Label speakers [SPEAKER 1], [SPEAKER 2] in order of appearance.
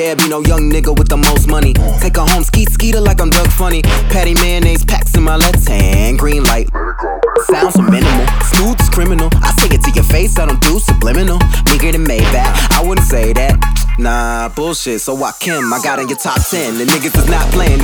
[SPEAKER 1] dare be no young nigga with the most money. Take her home, skeeter like I'm Doug Funny. Patty mayonnaise packs in my left hand, green light. Sounds so minimal, smooth as criminal. I say it to your face, I don't do subliminal. Bigger than Maybach, I wouldn't say that. Nah, bullshit, so I Kim, I got in your top 10. The niggas is not playing.